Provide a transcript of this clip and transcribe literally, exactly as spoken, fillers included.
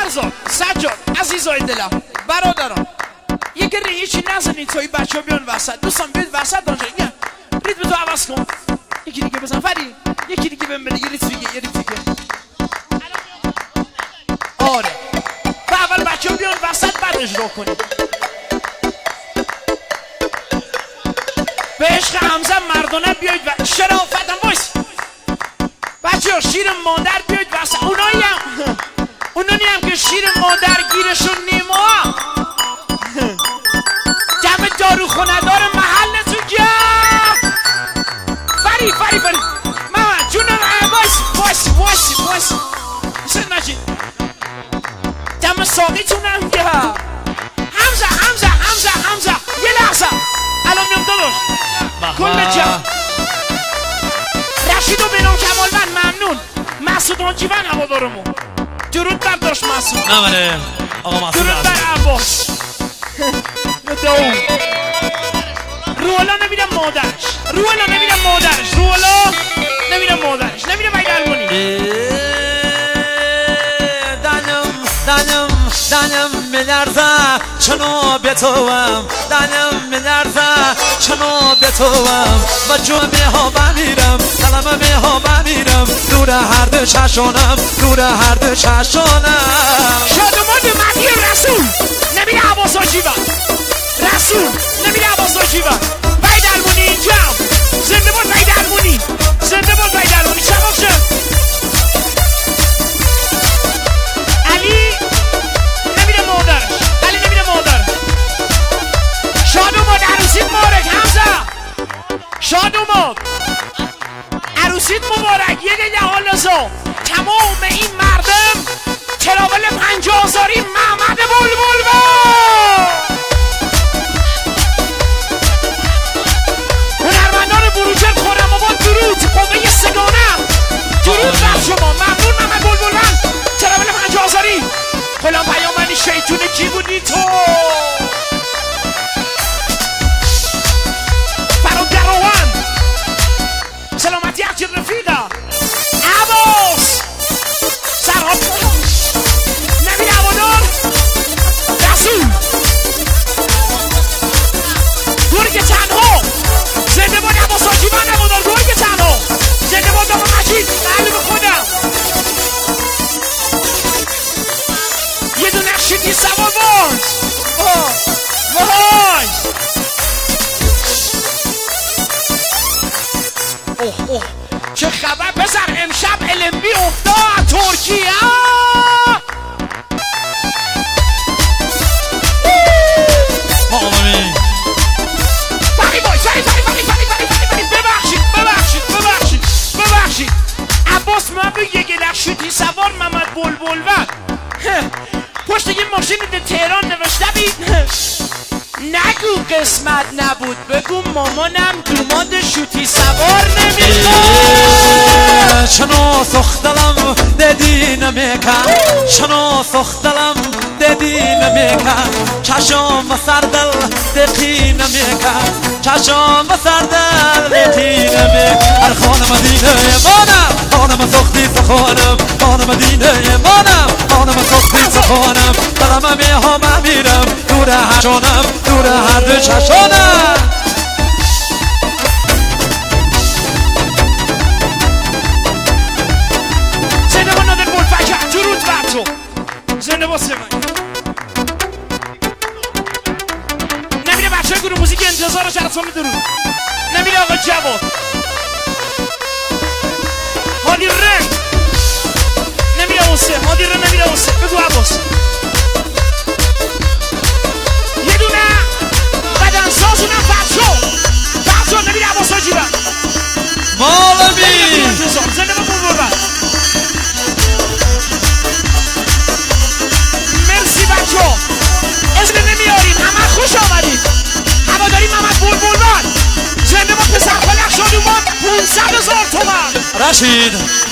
فرزاد سجاد عزیزای دلم برادران یک ریه چی نزنید تا این بچه ها بیان وسط. دوستان بیاد وسط آنجا یه ریتم تو عوض کن. یکی دیگه بزن فرید یکی دیگه بهم بده. یه ریتم دیگه یه ریتم دیگه. آره و اول بچه ها بیان وسط بعد اجرا کنید. به عشق حمزه مردانه بیاید و شرافت هم بایست بچه ها. شیر مادر بیاید وسط. اونایی هم اونانی هم که شیر مادر گیرشون نیما جمع داروخونه دار محلتون گرد. فری فری فری محمد جونم بایست بایست بایست بایست سید مجید جمع ساقیتون هم گرد. حمزه حمزه حمزه حمزه یه لحظه الان میام داداش کل جمع رشید و بینام کمالوند ممنون. مسعود آنجیون هوادارمون درود بر داشت مسعود. نه بله آقا مسعود درود بر عباس داوود. روحالا نمیدم مادرش روحالا نمیدم مادرش روحالا نمیدم مادرش نمیدم باید درمونی. دنم دنم دنم میلرزه چنو به توام. دنم میلرزه چنو به توام. با جمعه ها بمیرم سلامه ها بمیرم. دور هر دو چشانم دور هر دو چشانم. شادمان مدی رسول نمیده عباس آجیون رسول نمیده عباس آجیون. باید درمونی اینجا زنده بود. باید درمونی زنده بود. باید درمونی چماق شد. علی نمیده مادرش علی نمیده مادر. شادوماد عروسیت مبارک حمزه. شادوماد عروسیت مبارک. یه دیگه حال لزا تمام این مردم تراول پنجازاری محمد بلبل با هنرمندان بروجر خورم آباد درود قوه سگانم درود بر شما. ممنون محمد بلبل من تراول پنجازاری. غلام پیامبری شیطون کی بودی تو؟ فرامگراون سلامتی هرچی رفیقه عباس سرحال نمیده هوادار رسول گرگ تنها زنده باد عباس آجیون هوادار. گرگ تنها زنده باد آقا مجید قلب خودم. یه دونه شیدی سوار باز وای اوه اوه چه خبر پسر امشب المبی افتاد ترکیه. آمین فری بای فری فری فری فری فری فری فری ببخشید ببخشید ببخشید ببخشید عباس من به یه گلک شدی سوار محمد بلبل ود پشت یه ماشین ده تهران نوشته بید نگو قسمت نبود بگو مامانم دوماد شوتی سوار نمیخواد. چنو سختلم دیدی نمیکن چنو سختلم دیدی نمیکن. چشم و سردل دقی نمیکن چشم و سردل دقی نمیکن. هر خانم دینه مانم خانم سختی سخانم خانم دینه مانم خانم سختی سخانم. دلم میها بمیرم دور هر چانم دور هر دو چشانم. زنده با نادر بلفکر درود بر تو. زنده با سمن نمیره بچه های گروه موزیک انتظار رو شرطان درود. نمیره آقا جواد حالی رنگ نمیره حسین حالی رنگ نمیره حسین. بگو عباس یه دونه بدن سازونم فرشو فرشو نمیره عباس آجیون مالمی زنده با بول بول. مرسی بچه ها اسم نمیاریم همه خوش آمدید. هواداری محمد بلبل من زنده با پسر خلق شادومان پونصد هزار تومن. رشید